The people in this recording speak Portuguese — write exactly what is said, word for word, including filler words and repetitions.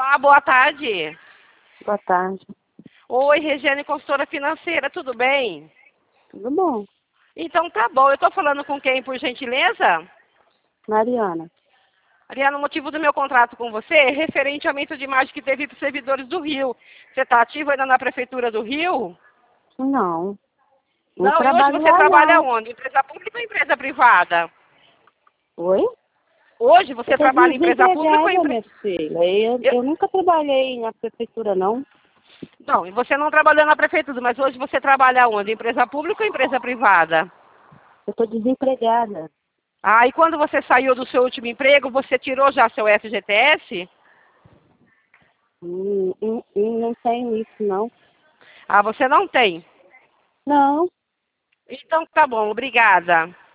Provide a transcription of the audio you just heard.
Olá, boa tarde. Boa tarde. Oi, Regiane, consultora financeira, tudo bem? Tudo bom? Então tá bom, eu estou falando com quem, por gentileza? Mariana. Ariana, o motivo do meu contrato com você é referente ao aumento de imagem que teve para os servidores do Rio. Você está ativo ainda na Prefeitura do Rio? Não. Não Não, e hoje trabalho você lá, trabalha não. onde? Empresa pública ou empresa privada? Oi? Hoje Eu você tô trabalha em empresa pública ou desempregada, empresa... minha filha. Eu, Eu... eu nunca trabalhei na prefeitura, não. Não, e você não trabalhou na Prefeitura, mas hoje você trabalha onde? Empresa pública ou empresa privada? Eu tô desempregada. Ah, e quando você saiu do seu último emprego, você tirou já seu F G T S? Hum, hum, hum, não tenho isso, não. Ah, você não tem. Não. Então tá bom, obrigada.